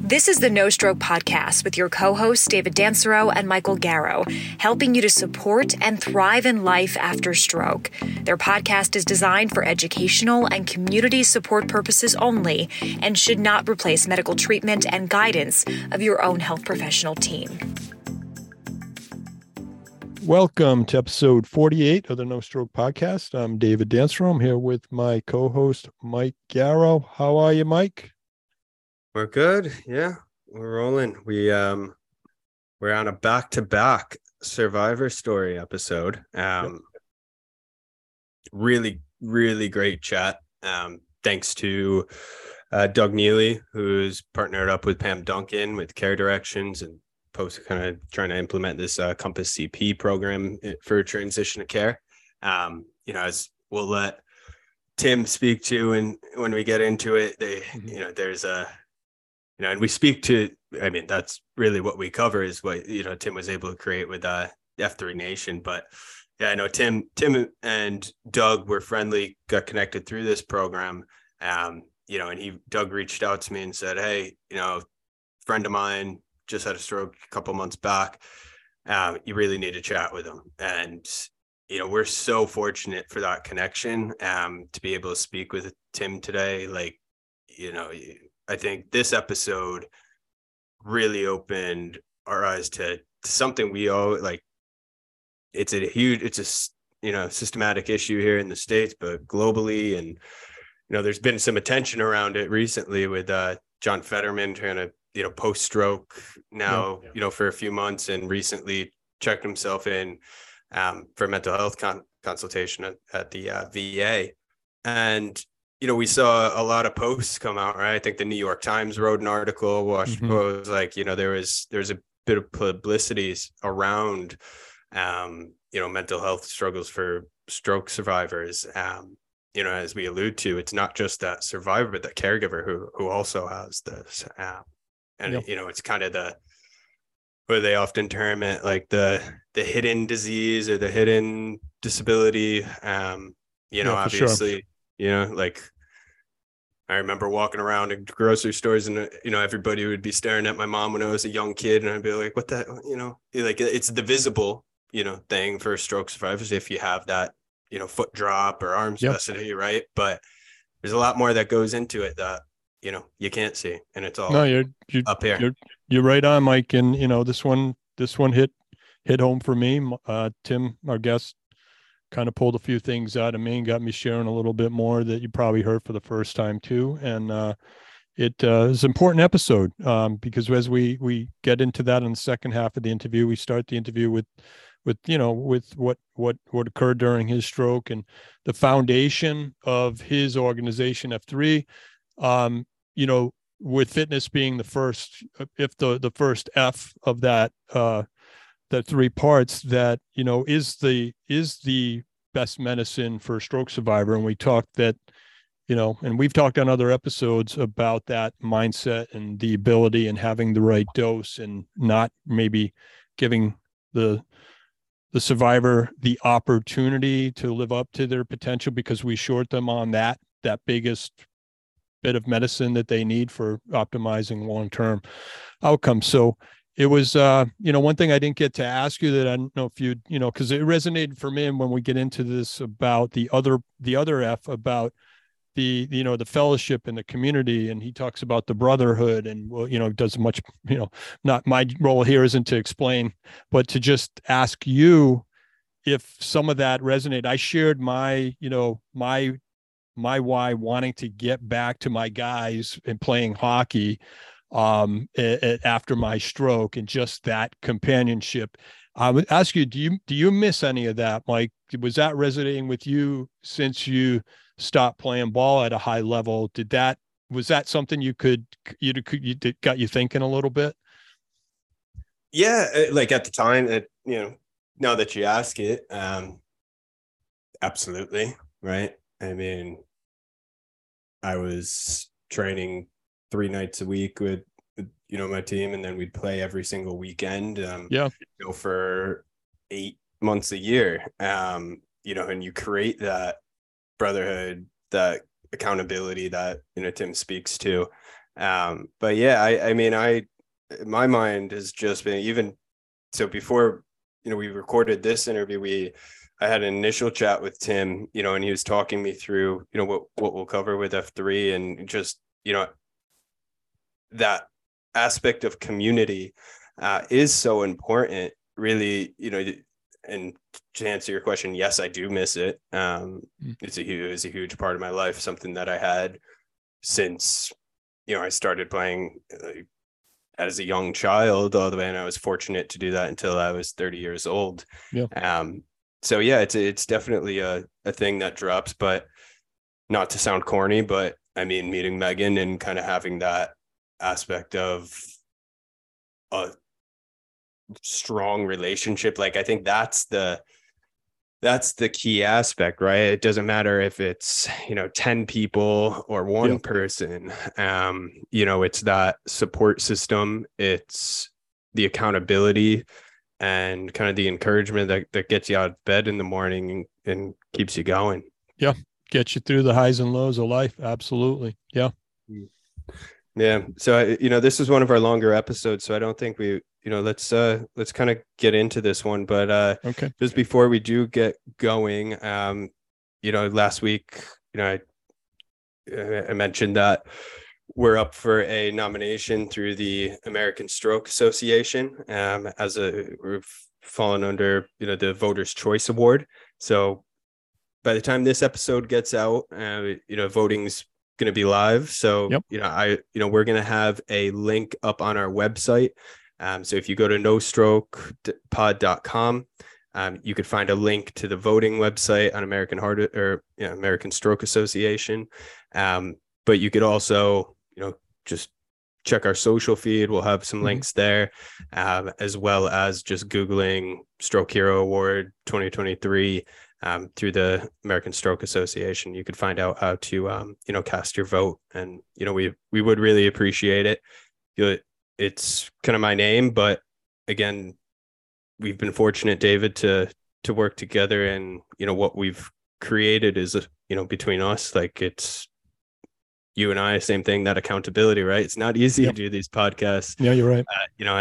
This is the No Stroke Podcast with your co-hosts David Dansero and Michael Garrow, helping you to support and thrive in life after stroke. Their podcast is designed for educational and community support purposes only and should not replace medical treatment and guidance of your own health professional team. Welcome to episode 48 of the No Stroke Podcast. I'm David Dansero. I'm here with my co-host, Mike Garrow. How are you, Mike? We're good. Yeah, we're rolling. We're on a back-to-back Survivor Story episode. Really, really great chat. Thanks to Doug Neely, who's partnered up with Pam Duncan with Care Directions and kind of trying to implement this Compass CP program for transition of care. As we'll let Tim speak to, and when we get into it, there's and we speak to, that's really what we cover is what, Tim was able to create with F3 Nation. But yeah, I know Tim and Doug were friendly, got connected through this program. And Doug reached out to me and said, hey, friend of mine just had a stroke a couple months back. You really need to chat with him. And, we're so fortunate for that connection, to be able to speak with Tim today. I think this episode really opened our eyes to something we all like. It's a systematic issue here in the States, but globally. And, there's been some attention around it recently with John Fetterman trying to, post-stroke now, for a few months, and recently checked himself in for mental health consultation at the VA. And we saw a lot of posts come out, right? I think the New York Times wrote an article, was like, there's a bit of publicity around, mental health struggles for stroke survivors. As we allude to, it's not just that survivor, but the caregiver who also has this. It's kind of where they often term it like the hidden disease or the hidden disability. Obviously, sure. I remember walking around in grocery stores and, everybody would be staring at my mom when I was a young kid. And I'd be like, what the, it's the visible, thing for stroke survivors. If you have that, foot drop or arm spasticity, right? But there's a lot more that goes into it that, you can't see. And it's all you're up here. You're right on, Mike. And, this one hit home for me. Tim, our guest, kind of pulled a few things out of me and got me sharing a little bit more that you probably heard for the first time too. And it is an important episode because as we get into that in the second half of the interview, we start the interview with what occurred during his stroke and the foundation of his organization F3. With fitness being the first, if the first F of that, the three parts that, is the best medicine for a stroke survivor. And we talked that, and we've talked on other episodes about that mindset and the ability and having the right dose and not maybe giving the survivor the opportunity to live up to their potential because we short them on that biggest bit of medicine that they need for optimizing long-term outcomes. So it was, one thing I didn't get to ask you that I don't know if you, because it resonated for me. And when we get into this about the other F about the fellowship in the community, and he talks about the brotherhood and, does much, not my role here isn't to explain, but to just ask you if some of that resonated. I shared my why wanting to get back to my guys and playing hockey after my stroke and just that companionship. I would ask you, do you miss any of that, Mike? Was that resonating with you since you stopped playing ball at a high level? Was that something you got you thinking a little bit? Yeah. Like at the time now that you ask it, absolutely. Right. I was training 3 nights a week with my team, and then we'd play every single weekend, for 8 months a year. And you create that brotherhood, that accountability that, Tim speaks to. But yeah, I mean, my mind has just been, even so before, we recorded this interview, I had an initial chat with Tim, and he was talking me through, what we'll cover with F3, and just, that aspect of community is so important, really, and to answer your question, yes, I do miss it. It was a huge part of my life, something that I had since, I started playing as a young child all the way, and I was fortunate to do that until I was 30 years old. Yeah. So yeah, it's definitely a thing that drops, but not to sound corny, but I mean, meeting Megan and kind of having that aspect of a strong relationship, like, I think that's the key aspect, right? It doesn't matter if it's 10 people or one person. It's that support system, it's the accountability and kind of the encouragement that gets you out of bed in the morning and keeps you going. Get you through the highs and lows of life. Absolutely. Yeah. So this is one of our longer episodes, so I don't think we let's kind of get into this one, but okay, just before we do get going, last week, I mentioned that we're up for a nomination through the American Stroke Association, we've fallen under the Voters' Choice Award. So by the time this episode gets out, voting's going to be live. So we're going to have a link up on our website. So if you go to nostrokepod.com, you could find a link to the voting website on American Stroke Association. But you could also, just check our social feed. We'll have some links there, as well as just Googling Stroke Hero Award 2023 through the American Stroke Association. You could find out how to, cast your vote. And, we would really appreciate it. It's kind of my name, but again, we've been fortunate, David, to work together, and what we've created is between us, like, it's you and I, same thing, that accountability, right? It's not easy to do these podcasts. Yeah, you're right.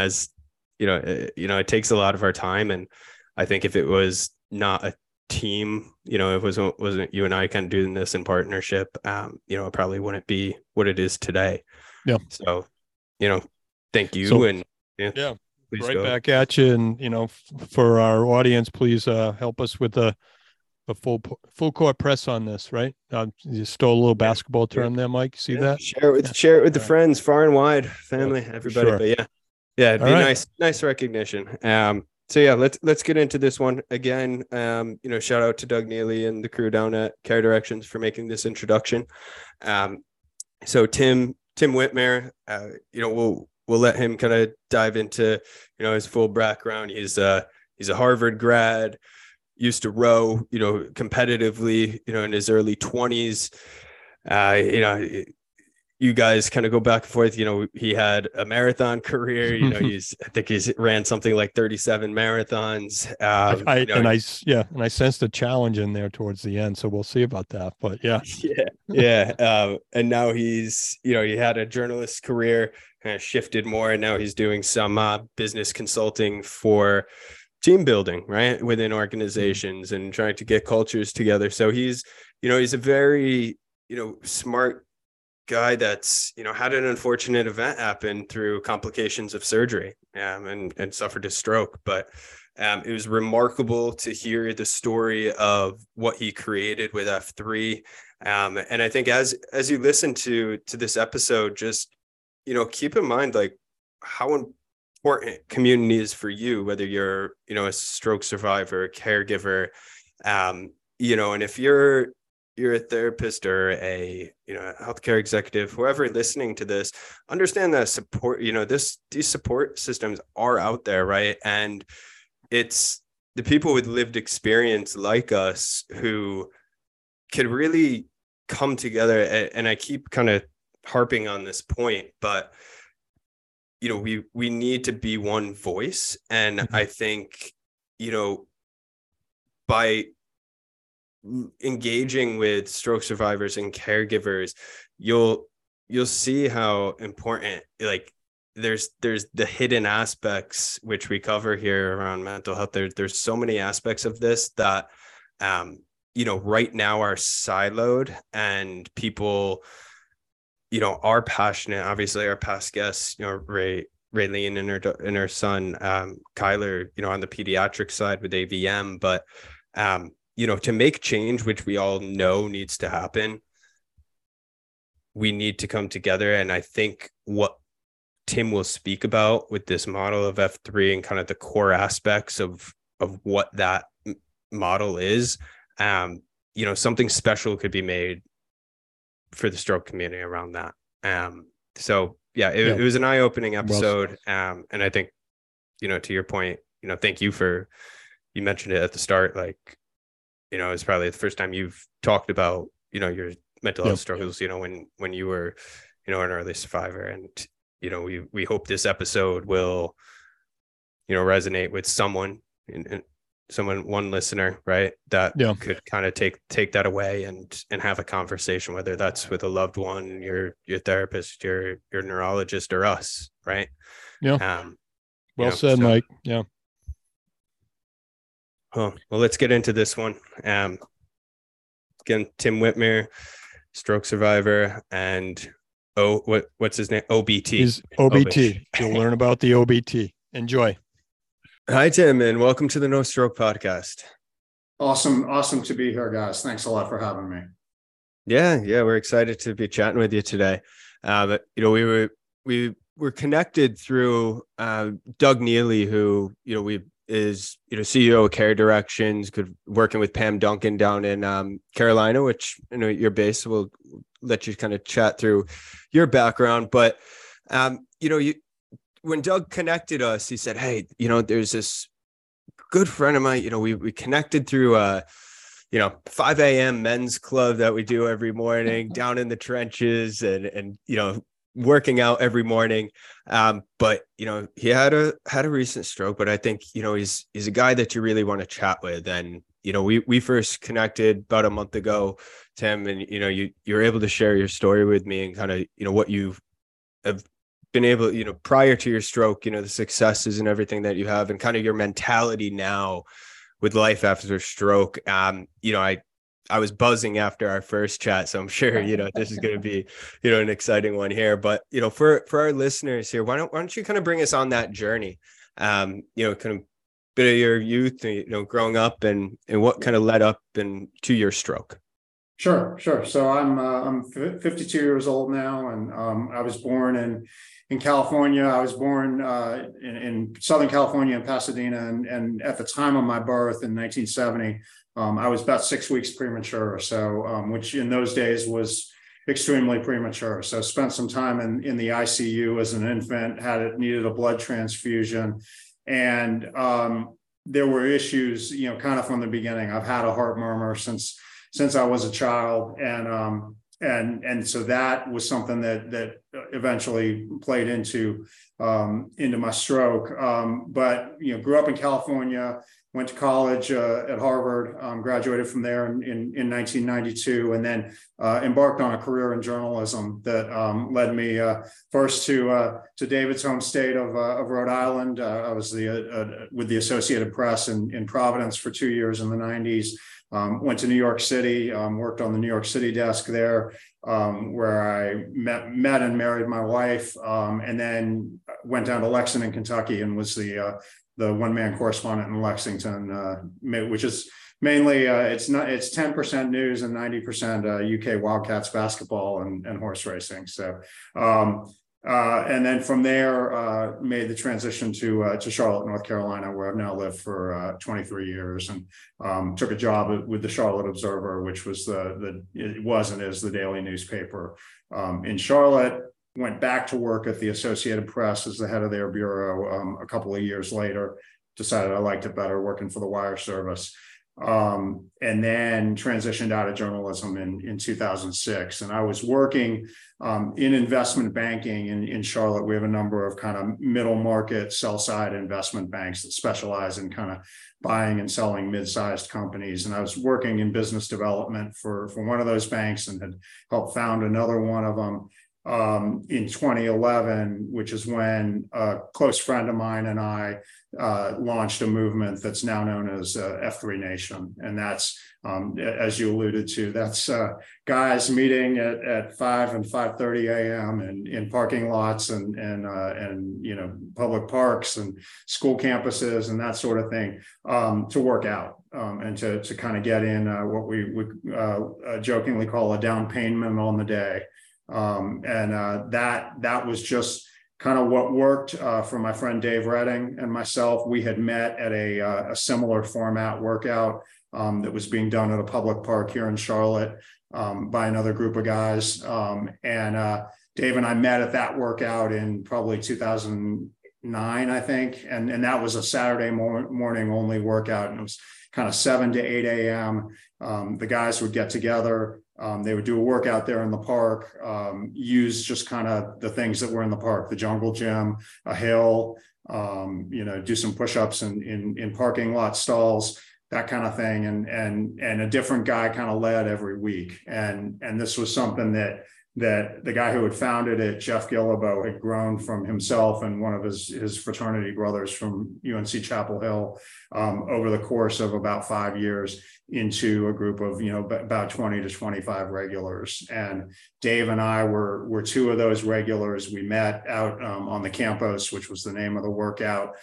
It takes a lot of our time, and I think if it was not a team, it wasn't you and I kind of doing this in partnership, it probably wouldn't be what it is today. Yeah. So, thank you. And right back at you. And, for our audience, please help us with a full court press on this, right? You stole a little basketball term there, Mike. See that? Share it with the friends, far and wide, family, everybody. Sure. But it'd be nice recognition. So let's get into this one again. Shout out to Doug Neely and the crew down at Care Directions for making this introduction. So Tim Whitmer, we'll let him kind of dive into his full background. He's a Harvard grad, used to row competitively in his early 20s. You guys kind of go back and forth. He had a marathon career. I think he's ran something like 37 marathons. And I sensed a challenge in there towards the end, so we'll see about that. But and now he's he had a journalist career, kind of shifted more, and now he's doing some business consulting for team building, right, within organizations and trying to get cultures together. So he's a very smart guy that's had an unfortunate event happen through complications of surgery, and suffered a stroke, but it was remarkable to hear the story of what he created with F3, and I think as you listen to this episode, just keep in mind, like, how important community is for you, whether you're a stroke survivor, a caregiver, and if you're a therapist or a healthcare executive, whoever listening to this, understand that support, these support systems are out there, right? And it's the people with lived experience like us who can really come together. And I keep kind of harping on this point, but we need to be one voice. And I think by engaging with stroke survivors and caregivers, you'll you'll see how important, like, there's the hidden aspects which we cover here around mental health. There's so many aspects of this that right now are siloed, and people are passionate. Obviously our past guests, Raylene and her son Kyler, on the pediatric side with AVM, but to make change, which we all know needs to happen, we need to come together. And I think what Tim will speak about with this model of F3 and kind of the core aspects of what that model is, something special could be made for the stroke community around that. It was an eye-opening episode. And I think, to your point, thank you you mentioned it at the start, like, it's probably the first time you've talked about, your mental health struggles, when you were, an early survivor. And, we hope this episode will, resonate with someone, one listener, right, that could kind of take that away and have a conversation, whether that's with a loved one, your therapist, your neurologist, or us, right? Well said, Mike. Well, let's get into this one. Again, Tim Whitmer, stroke survivor, and what's his name? OBT. He's OBT. You'll learn about the OBT. Enjoy. Hi, Tim, and welcome to the No Stroke Podcast. Awesome to be here, guys. Thanks a lot for having me. Yeah, we're excited to be chatting with you today. We were connected through Doug Neely, who is CEO of Care Directions, working with Pam Duncan down in Carolina, which you're based. So we'll let you kind of chat through your background, but when Doug connected us, he said, "Hey, there's this good friend of mine. We connected through 5 a.m. men's club that we do every morning down in the trenches, and working out every morning. But he had a recent stroke, but I think he's a guy that you really want to chat with. And we first connected about a month ago, Tim, and you're able to share your story with me and kind of what you have been able, prior to your stroke, the successes and everything that you have, and kind of your mentality now with life after stroke. I was buzzing after our first chat, so I'm sure, this is going to be, an exciting one here, but, for our listeners here, why don't you kind of bring us on that journey, kind of bit of your youth, growing up and what kind of led up to your stroke. Sure. So I'm 52 years old now, and I was born in California. I was born in Southern California in Pasadena, and at the time of my birth in 1970, I was about 6 weeks premature. So, which in those days was extremely premature. So spent some time in the ICU as an infant, needed a blood transfusion. And there were issues, kind of from the beginning. I've had a heart murmur since I was a child. And so that was something that eventually played into my stroke. But, grew up in California, went to college at Harvard, graduated from there in 1992, and then embarked on a career in journalism that led me first to David's home state of Rhode Island. I was with the Associated Press in Providence for 2 years in the 90s. Went to New York City, worked on the New York City desk there, where I met and married my wife, and then went down to Lexington, Kentucky, and was the one-man correspondent in Lexington, which is mainly it's 10% news and 90% UK Wildcats basketball and horse racing. So, and then from there, made the transition to Charlotte, North Carolina, where I've now lived for 23 years, and took a job with the Charlotte Observer, which was the daily newspaper in Charlotte. Went back to work at the Associated Press as the head of their bureau a couple of years later. Decided I liked it better working for the wire service. And then transitioned out of journalism in 2006. And I was working in investment banking in Charlotte. We have a number of kind of middle market, sell side investment banks that specialize in kind of buying and selling mid-sized companies. And I was working in business development for one of those banks and had helped found another one of them. in 2011, which is when a close friend of mine and I launched a movement that's now known as F3 Nation. And that's, as you alluded to, that's guys meeting at 5 and 5:30 a.m. in parking lots and you know, public parks and school campuses and that sort of thing, to work out and to kind of get in what we would jokingly call a down payment on the day. That was just kind of what worked for my friend Dave Redding and myself. We had met at a similar format workout that was being done at a public park here in Charlotte by another group of guys. Dave and I met at that workout in probably 2009, I think. And that was a Saturday morning only workout. And it was kind of 7 to 8 a.m. The guys would get together. They would do a workout there in the park, use just kind of the things that were in the park, the jungle gym, a hill, you know, do some push-ups in parking lot stalls, that kind of thing. And a different guy kind of led every week. And this was something that the guy who had founded it, Jeff Guillebeau, had grown from himself and one of his fraternity brothers from UNC Chapel Hill over the course of about 5 years into a group of, you know, about 20 to 25 regulars. And Dave and I were two of those regulars. We met out on the campus, which was the name of the workout.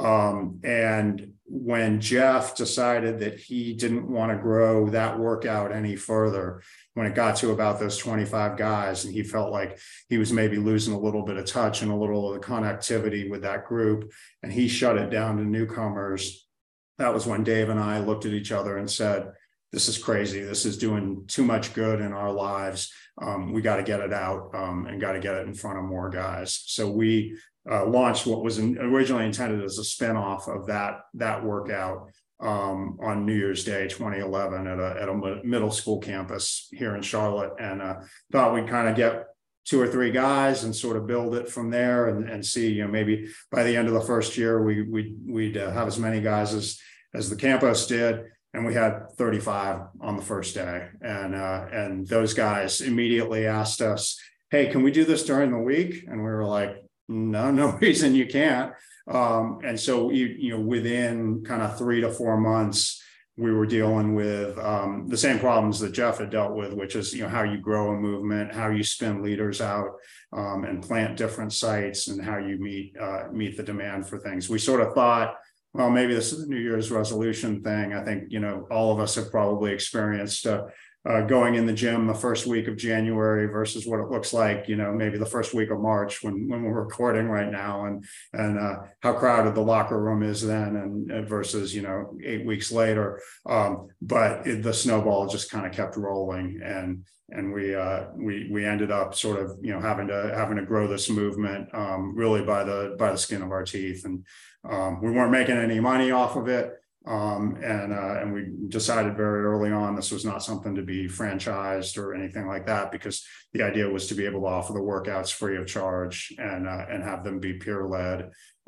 And when Jeff decided that he didn't want to grow that workout any further, when it got to about those 25 guys, and he felt like he was maybe losing a little bit of touch and a little of the connectivity with that group, and he shut it down to newcomers, that was when Dave and I looked at each other and said, this is crazy. This is doing too much good in our lives. We got to get it out and got to get it in front of more guys. So we launched what was originally intended as a spinoff of that workout on New Year's Day 2011 at a middle school campus here in Charlotte, and thought we'd kind of get 2 or 3 guys and sort of build it from there and see, you know, maybe by the end of the first year we'd have as many guys as the campus did. And we had 35 on the first day, and those guys immediately asked us, hey, can we do this during the week? And we were like, no reason you can't. And so, you know, within kind of 3 to 4 months, we were dealing with the same problems that Jeff had dealt with, which is, you know, how you grow a movement, how you spin leaders out and plant different sites, and how you meet the demand for things. We sort of thought, well, maybe this is a New Year's resolution thing. I think, you know, all of us have probably experienced going in the gym the first week of January versus what it looks like, you know, maybe the first week of March when we're recording right now, and how crowded the locker room is then and versus, you know, 8 weeks later. But the snowball just kind of kept rolling, and we ended up sort of, you know, having to grow this movement really by the skin of our teeth, and we weren't making any money off of it. And we decided very early on this was not something to be franchised or anything like that, because the idea was to be able to offer the workouts free of charge and have them be peer led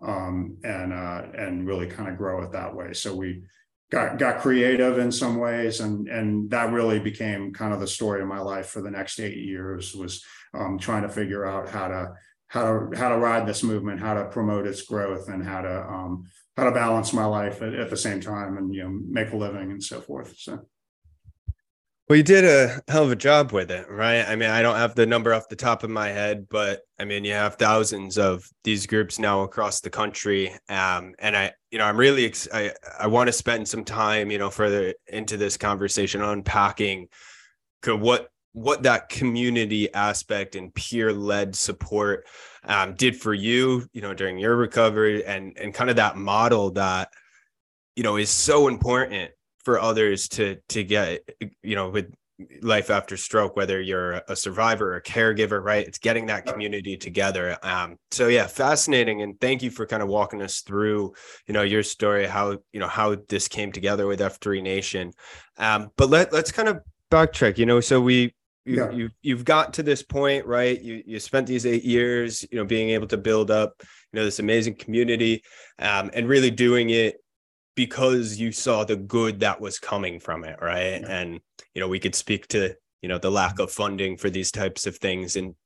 and really kind of grow it that way. So we got creative in some ways, and that really became kind of the story of my life for the next 8 years, was trying to figure out how to ride this movement, how to promote its growth, and how to balance my life at the same time, and, you know, make a living and so forth. So, well, you did a hell of a job with it, right? I mean, I don't have the number off the top of my head, but I mean, you have thousands of these groups now across the country. And I'm really, I want to spend some time, you know, further into this conversation unpacking what that community aspect and peer-led support did for you, you know, during your recovery, and kind of that model that, you know, is so important for others to get, you know, with life after stroke, whether you're a survivor or a caregiver, right? It's getting that community together. So yeah, fascinating. And thank you for kind of walking us through, you know, your story, how this came together with F3 Nation. But let's kind of backtrack, you know, so you've got to this point, right? You spent these 8 years, you know, being able to build up, you know, this amazing community, and really doing it because you saw the good that was coming from it, right? Yeah. And, you know, we could speak to, you know, the lack of funding for these types of things in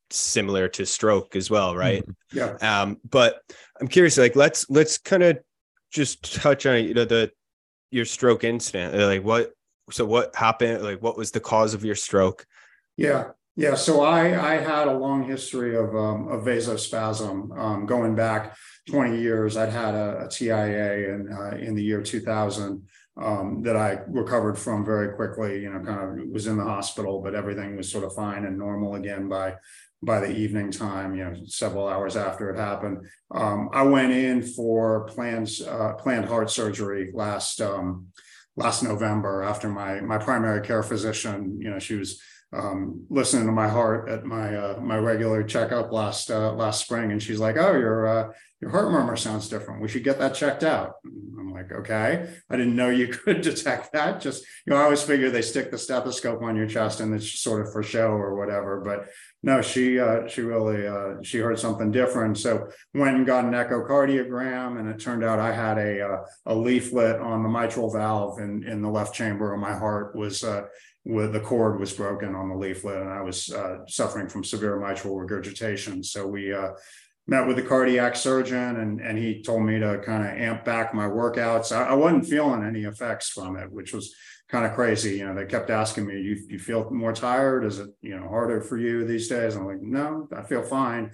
similar to stroke as well, right? Yeah. But I'm curious, like let's kind of just touch on, your stroke incident. Like what happened? Like what was the cause of your stroke? Yeah. Yeah. So I had a long history of vasospasm, going back 20 years. I'd had a TIA in the year 2000, that I recovered from very quickly, kind of was in the hospital, but everything was sort of fine and normal again by the evening time, several hours after it happened. I went in for planned heart surgery last November after my primary care physician, she was listening to my heart at my regular checkup last spring, and she's like, "Oh, your heart murmur sounds different. We should get that checked out." I'm like, "Okay." I didn't know you could detect that. Just, I always figure they stick the stethoscope on your chest and it's sort of for show or whatever. But no, she really she heard something different. So went and got an echocardiogram, and it turned out I had a leaflet on the mitral valve in the left chamber of my heart was with the cord was broken on the leaflet, and I was suffering from severe mitral regurgitation. So we met with the cardiac surgeon, and he told me to kind of amp back my workouts. I wasn't feeling any effects from it, which was kind of crazy. They kept asking me, you feel more tired? Is it, harder for you these days? I'm like, no, I feel fine.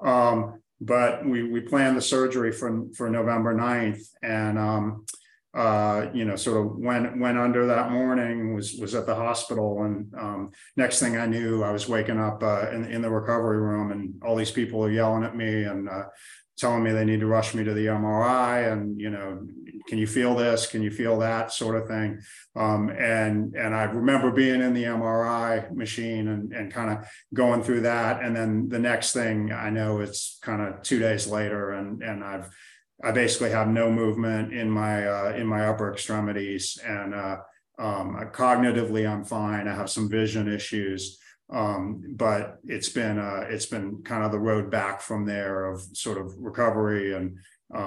But we planned the surgery for November 9th, and sort of went under that morning, was at the hospital. And next thing I knew, I was waking up in the recovery room, and all these people are yelling at me and telling me they need to rush me to the MRI. And, can you feel this? Can you feel that, sort of thing? And I remember being in the MRI machine and kind of going through that. And then the next thing I know, it's kind of 2 days later, and I basically have no movement in my upper extremities, and cognitively I'm fine. I have some vision issues, but it's been kind of the road back from there of sort of recovery and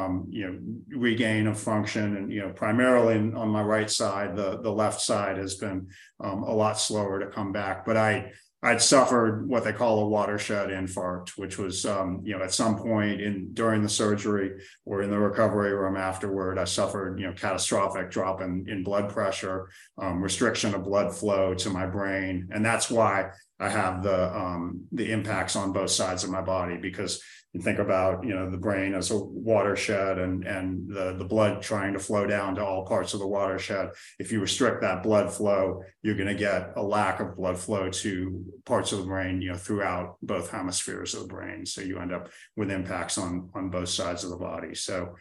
regain of function, and primarily on my right side. The left side has been a lot slower to come back, but I'd suffered what they call a watershed infarct, which was, at some point during the surgery or in the recovery room afterward, I suffered, catastrophic drop in blood pressure, restriction of blood flow to my brain. And that's why I have the impacts on both sides of my body, because you think about, the brain as a watershed and the blood trying to flow down to all parts of the watershed. If you restrict that blood flow, you're going to get a lack of blood flow to parts of the brain, throughout both hemispheres of the brain. So you end up with impacts on both sides of the body. So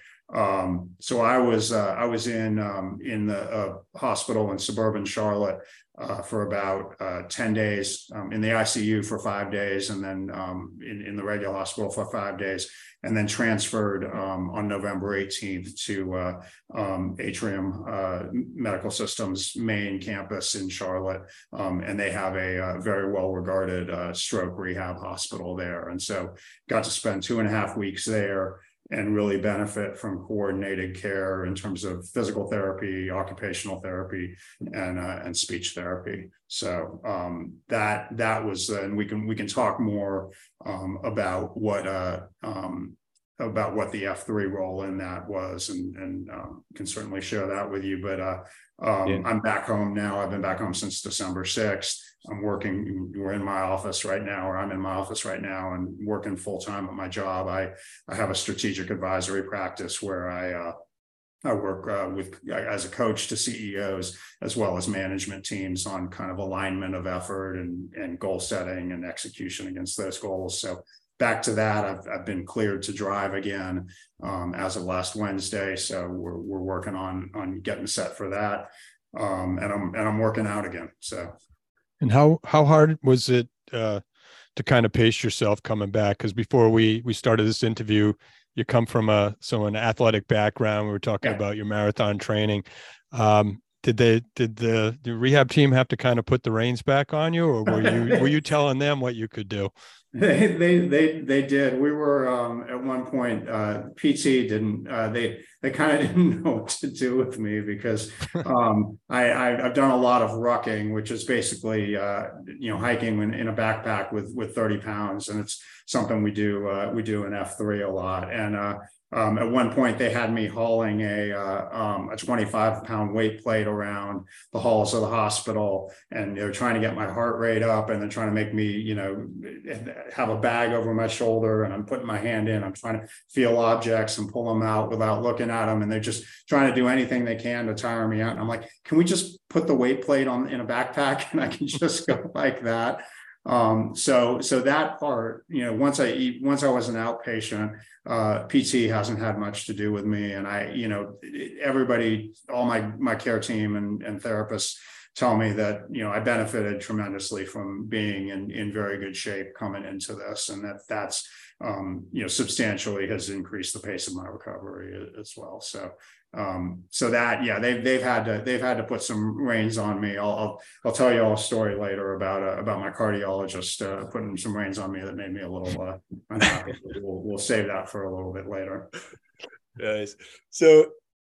I was in the hospital in suburban Charlotte for about 10 days, in the ICU for 5 days, and then in the regular hospital for 5 days, and then transferred on November 18th to Atrium Medical Systems main campus in Charlotte, and they have a very well-regarded stroke rehab hospital there. And so got to spend 2.5 weeks there and really benefit from coordinated care in terms of physical therapy, occupational therapy, and speech therapy. So that was, and we can talk more about what the F3 role in that was, and can certainly share that with you. But I'm back home now. I've been back home since December 6th. We're in my office right now, or I'm in my office right now, and working full time at my job. I have a strategic advisory practice where I work as a coach to CEOs as well as management teams on kind of alignment of effort and goal setting and execution against those goals. So back to that, I've been cleared to drive again as of last Wednesday. So we're working on getting set for that, and I'm working out again. So. And how hard was it to kind of pace yourself coming back? Because before we started this interview, you come from an athletic background. We were talking about your marathon training. Did the rehab team have to kind of put the reins back on you, or were you telling them what you could do? They did. We were at one point, PT didn't, they kind of didn't know what to do with me because I've done a lot of rucking, which is basically hiking in a backpack with 30 pounds, and it's something we do in F3 a lot. And at one point, they had me hauling a 25-pound weight plate around the halls of the hospital, and they were trying to get my heart rate up, and then trying to make me, have a bag over my shoulder, and I'm putting my hand in. I'm trying to feel objects and pull them out without looking at them, and they're just trying to do anything they can to tire me out. And I'm like, can we just put the weight plate in a backpack, and I can just go like that? So that part, once I was an outpatient, PT hasn't had much to do with me. And everybody, all my care team and therapists tell me that, I benefited tremendously from being in very good shape coming into this. And that's substantially has increased the pace of my recovery as well. So that, yeah, they've had to put some reins on me. I'll tell you all a story later about my cardiologist putting some reins on me that made me a little unhappy. We'll save that for a little bit later. Nice. So,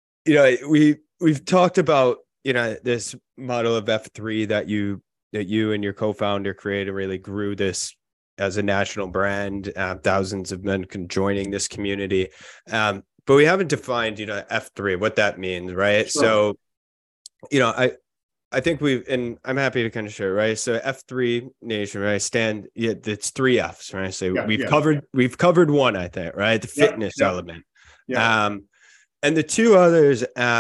we've talked about this model of F3 that you and your co-founder created, really grew this as a national brand, thousands of men joining this community. But we haven't defined, F3, what that means, right? Sure. So, I think and I'm happy to kind of share, right? So F3 Nation, right? It's 3 Fs, right? So we've covered one, I think, right? The fitness element. Yeah. And the two others,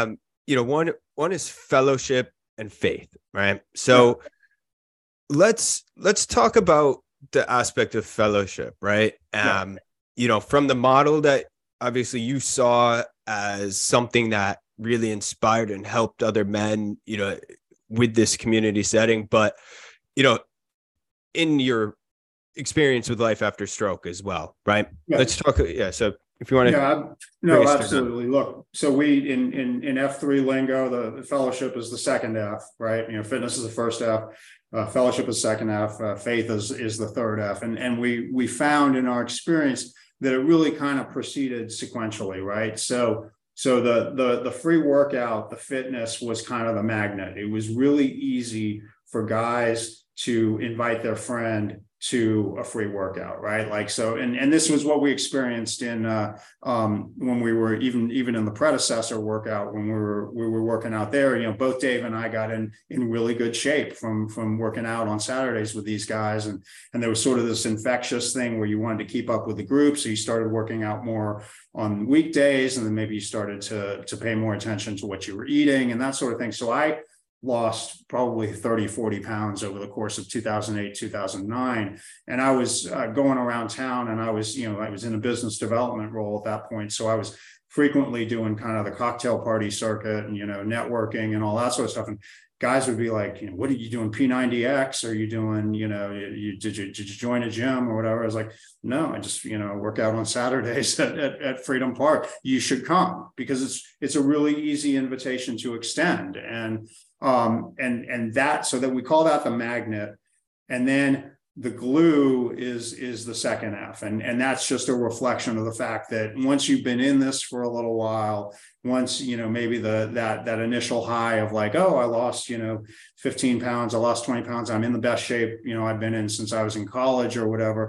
one is fellowship and faith, right? So let's talk about the aspect of fellowship, right? From the model that obviously you saw as something that really inspired and helped other men, with this community setting, but, in your experience with life after stroke as well, right? Yeah. Let's talk. Yeah. So if you want to. Yeah, no, absolutely. Look, so we, in F3 lingo, the fellowship is the second F, right? Fitness is the first F, fellowship is second F, faith is the third F. And we found in our experience that it really kind of proceeded sequentially, right? So the free workout, the fitness was kind of the magnet. It was really easy for guys to invite their friend to a free workout, right? Like, so, and this was what we experienced in when we were even in the predecessor workout, when we were working out there. Both Dave and I got in really good shape from working out on Saturdays with these guys, and there was sort of this infectious thing where you wanted to keep up with the group, so you started working out more on weekdays, and then maybe you started to pay more attention to what you were eating and that sort of thing. So I lost probably 30-40 pounds over the course of 2008, 2009. And I was going around town, and I was in a business development role at that point. So I was frequently doing kind of the cocktail party circuit and, networking and all that sort of stuff. And guys would be like, what are you doing? P90X? Are you doing, did you join a gym or whatever? I was like, no, I just, work out on Saturdays at Freedom Park. You should come, because it's a really easy invitation to extend. And that, so that we call that the magnet. And then the glue is the second F. And that's just a reflection of the fact that once you've been in this for a little while, once, maybe that initial high of like, oh, I lost, 15 pounds, I lost 20 pounds, I'm in the best shape, I've been in since I was in college or whatever.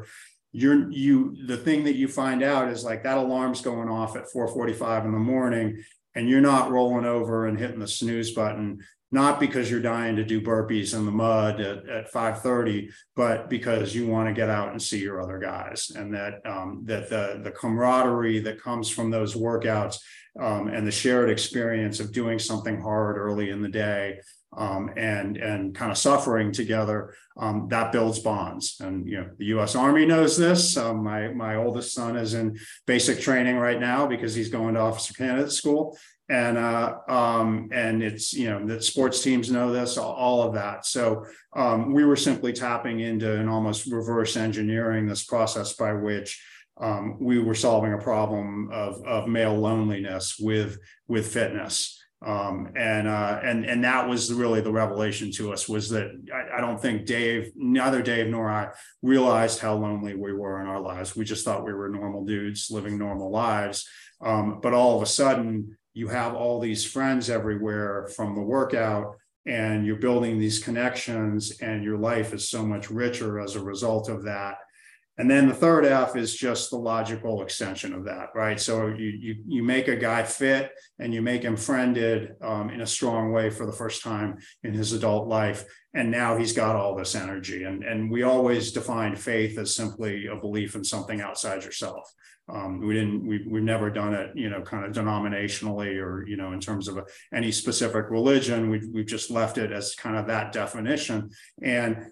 The thing that you find out is like that alarm's going off at 4:45 in the morning, and you're not rolling over and hitting the snooze button, not because you're dying to do burpees in the mud at 5:30, but because you want to get out and see your other guys. And that the camaraderie that comes from those workouts, and the shared experience of doing something hard early in the day, and kind of suffering together, that builds bonds. And the U.S. Army knows this. My oldest son is in basic training right now because he's going to officer candidate school. And it's, that sports teams know this, all of that. So we were simply tapping into and almost reverse engineering this process by which we were solving a problem of male loneliness with fitness. And that was really the revelation to us, was that I don't think neither Dave nor I realized how lonely we were in our lives. We just thought we were normal dudes living normal lives. But all of a sudden, you have all these friends everywhere from the workout, and you're building these connections, and your life is so much richer as a result of that. And then the third F is just the logical extension of that, right? So you make a guy fit, and you make him friended in a strong way for the first time in his adult life. And now he's got all this energy. And we always defined faith as simply a belief in something outside yourself. We've never done it, kind of denominationally or, in terms of any specific religion. We've just left it as kind of that definition. And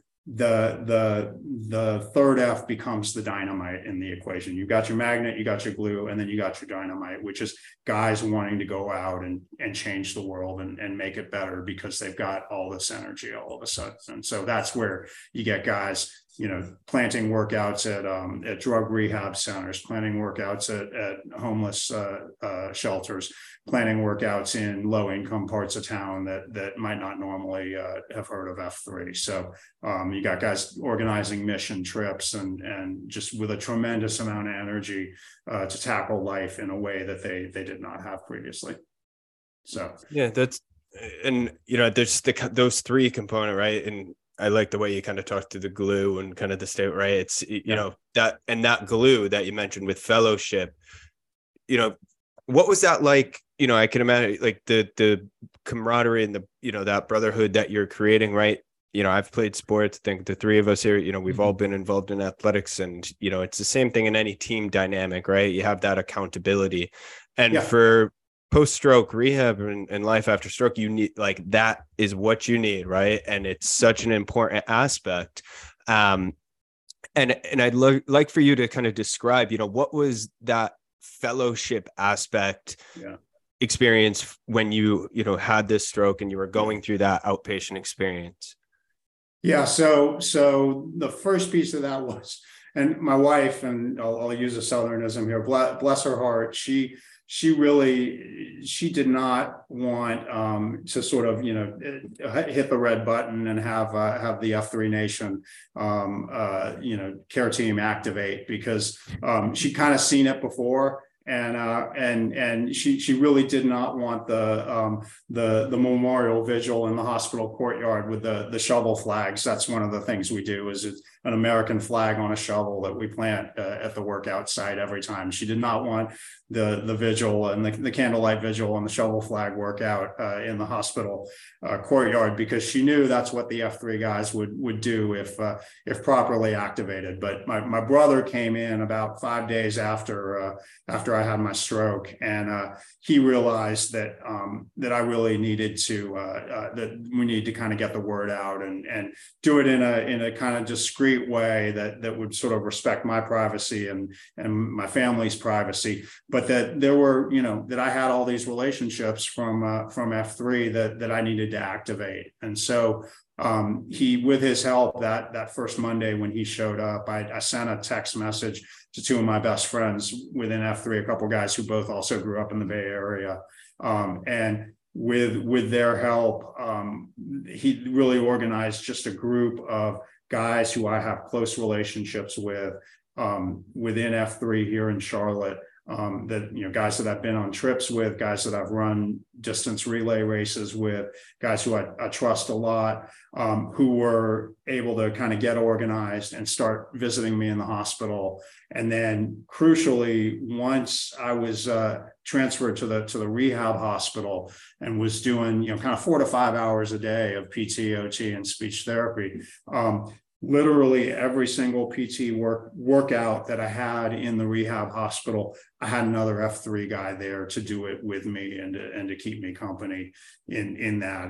the third F becomes the dynamite in the equation. You got your magnet, you got your glue, and then you got your dynamite, which is guys wanting to go out and change the world and make it better because they've got all this energy all of a sudden. And so that's where you get guys, planting workouts at drug rehab centers, planning workouts at homeless shelters, planning workouts in low income parts of town that might not normally have heard of F3. So you got guys organizing mission trips and just with a tremendous amount of energy to tackle life in a way that they did not have previously. So yeah, there's those three component, right? And I like the way you kind of talked to the glue and kind of the state, right? It's, that glue that you mentioned with fellowship, what was that like? I can imagine like the camaraderie and that brotherhood that you're creating, right? I've played sports. I think the three of us here, we've all been involved in athletics, and, it's the same thing in any team dynamic, right? You have that accountability. And for post-stroke rehab and life after stroke, you need, like, that is what you need, right? And it's such an important aspect. And I'd like for you to kind of describe, what was that fellowship aspect experience when you had this stroke and you were going through that outpatient experience? Yeah. So the first piece of that was, and my wife, and I'll use a Southernism here, bless her heart, she did not want to sort of, hit the red button and have the F3 Nation, care team activate, because she kind of seen it before. And she really did not want the memorial vigil in the hospital courtyard with the shovel flags. That's one of the things we do, is it's an American flag on a shovel that we plant at the workout site every time. She did not want the vigil and the candlelight vigil and the shovel flag workout in the hospital courtyard, because she knew that's what the F3 guys would do if properly activated. But my brother came in about 5 days after I had my stroke, and he realized that I really needed to that we need to kind of get the word out and do it in a kind of discreet way that would sort of respect my privacy and my family's privacy, but that there were, that I had all these relationships from F3 that I needed to activate. And so he, with his help, that first Monday when he showed up, I sent a text message to two of my best friends within F3, a couple of guys who both also grew up in the Bay Area. And with their help, he really organized just a group of guys who I have close relationships with within F3 here in Charlotte. That, guys that I've been on trips with, guys that I've run distance relay races with, guys who I trust a lot, who were able to kind of get organized and start visiting me in the hospital. And then crucially, once I was transferred to the rehab hospital and was doing, kind of 4 to 5 hours a day of PT, OT, and speech therapy, literally every single PT workout that I had in the rehab hospital, I had another F3 guy there to do it with me and to keep me company in that.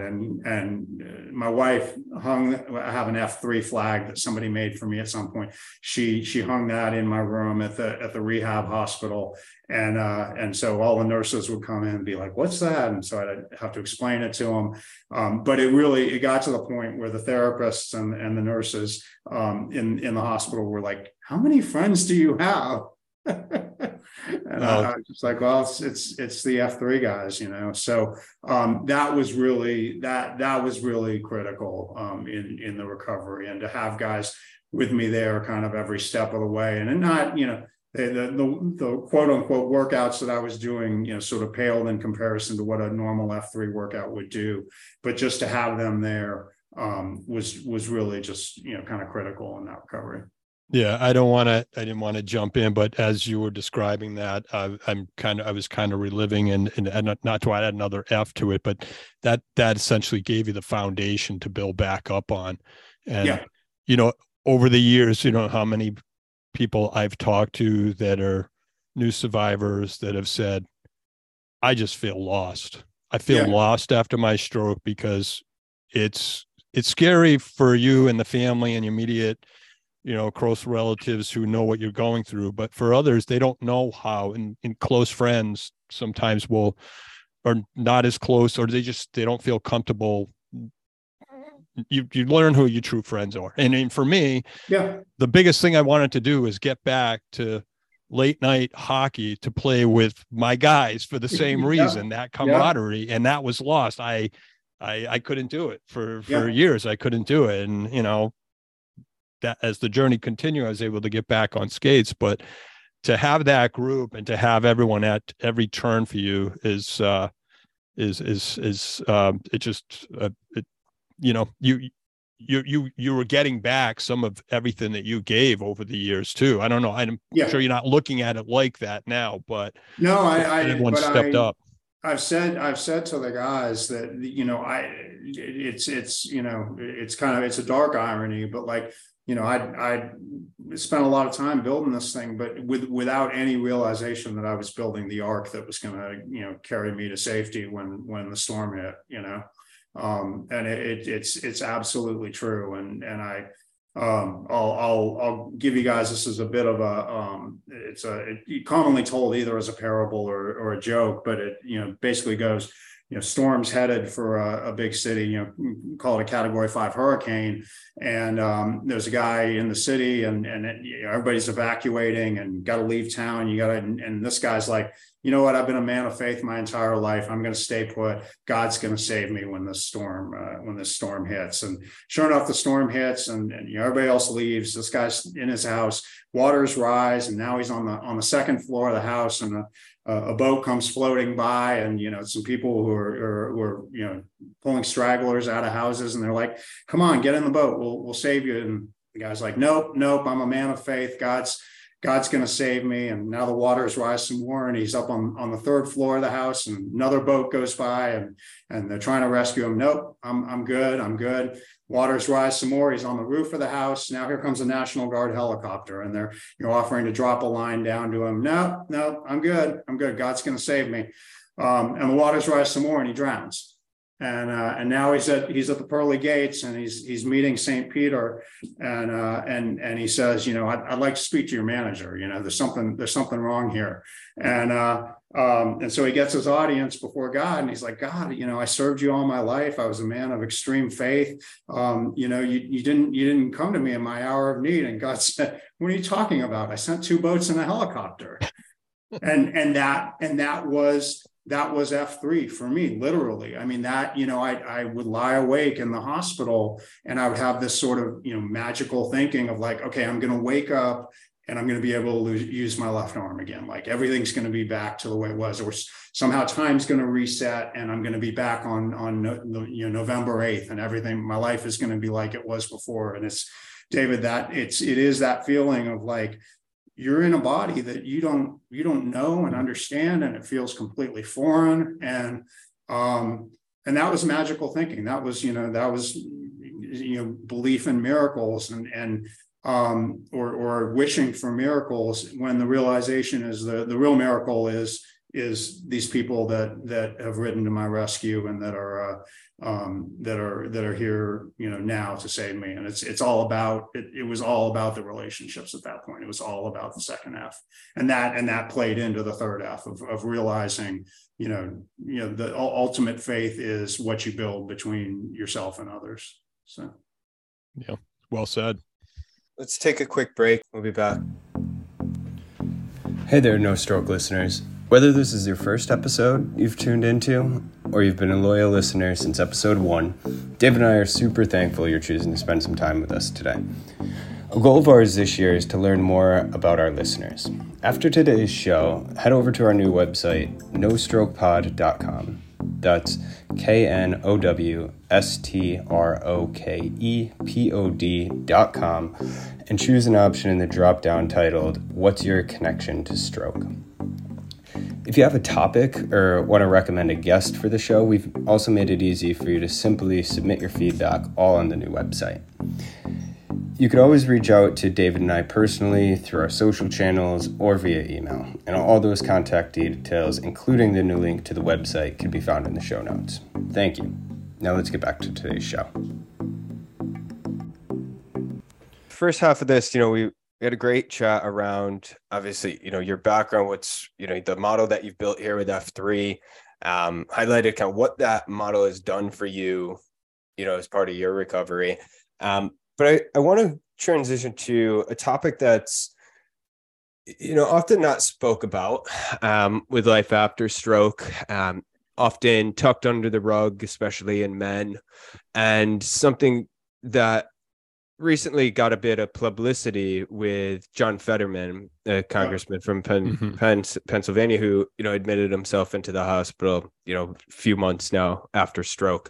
And my wife I have an F3 flag that somebody made for me at some point. She hung that in my room at the rehab hospital. And so all the nurses would come in and be like, "What's that?" And so I'd have to explain it to them. But it got to the point where the therapists and the nurses in the hospital were like, "How many friends do you have?" And I was just like, well, it's the F3 guys, you know. So that was really critical in the recovery, and to have guys with me there kind of every step of the way, and not, you know, the quote unquote workouts that I was doing, you know, sort of paled in comparison to what a normal F3 workout would do, but just to have them there was really just, you know, kind of critical in that recovery. Yeah, I didn't want to jump in, but as you were describing that, I was kind of reliving, and not to add another F to it, but that essentially gave you the foundation to build back up on. And, you know, over the years, you know, how many people I've talked to that are new survivors that have said, I just feel lost. I feel lost after my stroke, because it's scary for you and the family and your immediate, you know, close relatives who know what you're going through. But for others, they don't know how, and close friends sometimes are not as close, or they don't feel comfortable. You learn who your true friends are. And for me, the biggest thing I wanted to do is get back to late night hockey to play with my guys for the same reason, that camaraderie, and that was lost. I couldn't do it for years. I couldn't do it. And, you know, that as the journey continued, I was able to get back on skates, but to have that group and to have everyone at every turn for you is you know, you were getting back some of everything that you gave over the years too. I don't know. I'm sure you're not looking at it like that now, but no, everyone stepped up. I've said to the guys that, you know, it's you know, it's a dark irony, but like, you know, I spent a lot of time building this thing, but without any realization that I was building the ark that was going to, you know, carry me to safety when the storm hit, you know. And it's absolutely true. And I'll give you guys, this is a bit of it's commonly told either as a parable or a joke, but it, you know, basically goes, you know, storm's headed for a big city, you know, call it a Category 5 hurricane. And there's a guy in the city and you know, everybody's evacuating and got to leave town. And this guy's like, you know what? I've been a man of faith my entire life. I'm going to stay put. God's going to save me when this storm hits. And sure enough, the storm hits, and you know, everybody else leaves. This guy's in his house. Waters rise, and now he's on the second floor of the house, and a boat comes floating by, and you know, some people who are you know, pulling stragglers out of houses, and they're like, "Come on, get in the boat. We'll save you." And the guy's like, "Nope. I'm a man of faith. God's going to save me." And now the waters rise some more, and he's up on the third floor of the house, and another boat goes by, and they're trying to rescue him. "Nope, I'm good. Waters rise some more. He's on the roof of the house. Now here comes a National Guard helicopter, and they're, you know, offering to drop a line down to him. No, I'm good. God's going to save me. And the waters rise some more, and he drowns. And now he's at the pearly gates, and he's meeting St. Peter, and he says, you know, I'd like to speak to your manager. You know, there's something wrong here. And so he gets his audience before God, and he's like, "God, you know, I served you all my life. I was a man of extreme faith. You know, you didn't come to me in my hour of need." And God said, "What are you talking about? I sent 2 boats and a helicopter." and that was F3 for me, literally. I mean, that, you know, I would lie awake in the hospital, and I would have this sort of, you know, magical thinking of like, okay, I'm going to wake up and I'm going to be able to use my left arm again. Like everything's going to be back to the way it was, or somehow time's going to reset, and I'm going to be back on you know, November 8th, and everything, my life is going to be like it was before. And it's, David, that it is that feeling of like, you're in a body that you don't know and understand, and it feels completely foreign. And that was magical thinking. That was belief in miracles or wishing for miracles, when the realization is the real miracle is these people that have ridden to my rescue and that are here, you know, now to save me. And it's all about it was all about the relationships at that point. It was all about the second F, and that played into the third F of realizing, you know, the ultimate faith is what you build between yourself and others. So, yeah, well said. Let's take a quick break. We'll be back. Hey there, No Stroke listeners. Whether this is your first episode you've tuned into, or you've been a loyal listener since episode 1, Dave and I are super thankful you're choosing to spend some time with us today. A goal of ours this year is to learn more about our listeners. After today's show, head over to our new website, nostrokepod.com. That's KNOWSTROKEPOD.com, and choose an option in the drop-down titled, What's Your Connection to Stroke? If you have a topic or want to recommend a guest for the show, we've also made it easy for you to simply submit your feedback all on the new website. You could always reach out to David and I personally through our social channels or via email, and all those contact details, including the new link to the website, can be found in the show notes. Thank you. Now let's get back to today's show. First half of this, we had a great chat around, obviously, your background, what's, the model that you've built here with F3, highlighted kind of what that model has done for you, as part of your recovery. But I want to transition to a topic that's, often not spoke about with life after stroke, often tucked under the rug, especially in men, and something that recently got a bit of publicity with John Fetterman, a congressman from Pennsylvania, who, admitted himself into the hospital, a few months now after stroke.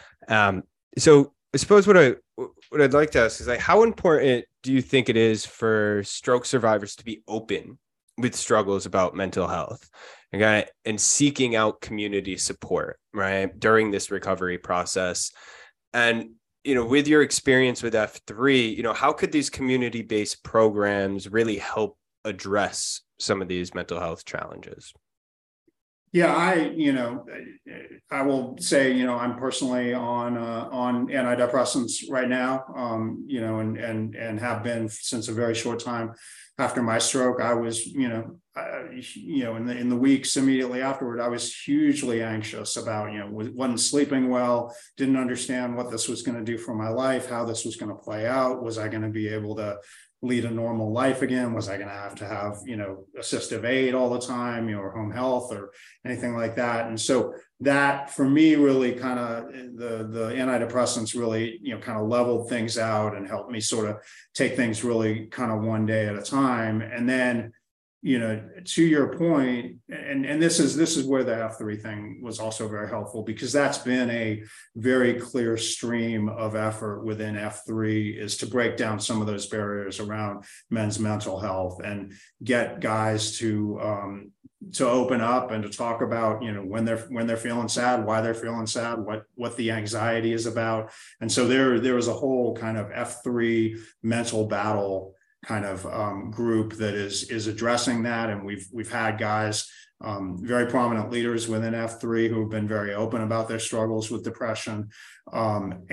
So I suppose what I'd like to ask is, how important do you think it is for stroke survivors to be open with struggles about mental health and seeking out community support, right, during this recovery process? And, with your experience with F3, how could these community-based programs really help address some of these mental health challenges? Yeah, I will say, I'm personally on antidepressants right now, and have been since a very short time after my stroke. I was, in the weeks immediately afterward, I was hugely anxious about, wasn't sleeping well, didn't understand what this was going to do for my life, how this was going to play out. Was I going to be able to lead a normal life again? Was I going to have, assistive aid all the time, or home health or anything like that? And so that for me really kind of the antidepressants really, kind of leveled things out and helped me sort of take things really kind of one day at a time. And then, to your point, and this is where the F3 thing was also very helpful, because that's been a very clear stream of effort within F3, is to break down some of those barriers around men's mental health and get guys to open up and to talk about, when they're feeling sad, why they're feeling sad, what the anxiety is about. And so there was a whole kind of F3 mental battle kind of group that is addressing that. And we've had guys, very prominent leaders within F3 who have been very open about their struggles with depression. And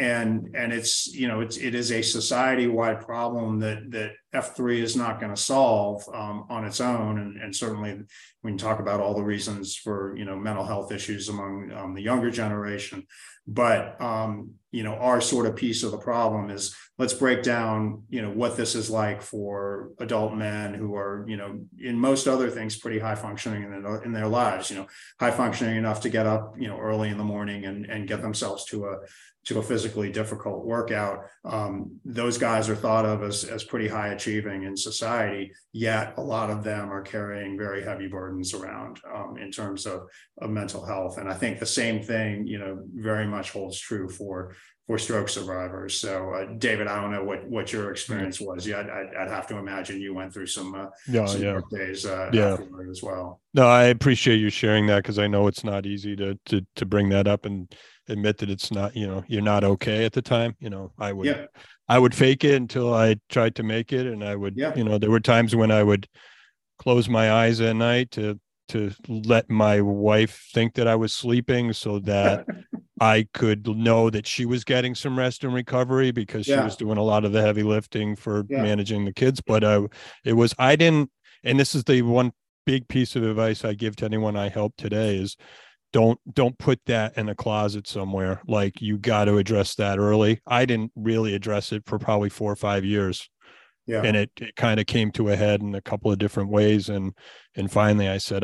it is a society-wide problem that F3 is not going to solve on its own. And certainly we can talk about all the reasons for, mental health issues among the younger generation. But, our sort of piece of the problem is, let's break down, what this is like for adult men who are, in most other things, pretty high functioning in their lives, high functioning enough to get up, early in the morning and get themselves to a physically difficult workout. Those guys are thought of as pretty high achieving in society, yet a lot of them are carrying very heavy burdens around in terms of mental health. And I think the same thing, very much holds true for stroke survivors. So David, I don't know what your experience was. Yeah, I'd have to imagine you went through some dark days afterward as well. No, I appreciate you sharing that, because I know it's not easy to bring that up and admit that it's not, you're not okay at the time. I would fake it until I tried to make it. And I would, there were times when I would close my eyes at night to let my wife think that I was sleeping, so that I could know that she was getting some rest and recovery, because she was doing a lot of the heavy lifting for managing the kids. But I didn't, and this is the one big piece of advice I give to anyone I help today, is don't put that in a closet somewhere. Like, you got to address that early. I didn't really address it for probably 4 or 5 years. Yeah. And it kind of came to a head in a couple of different ways. And finally I said,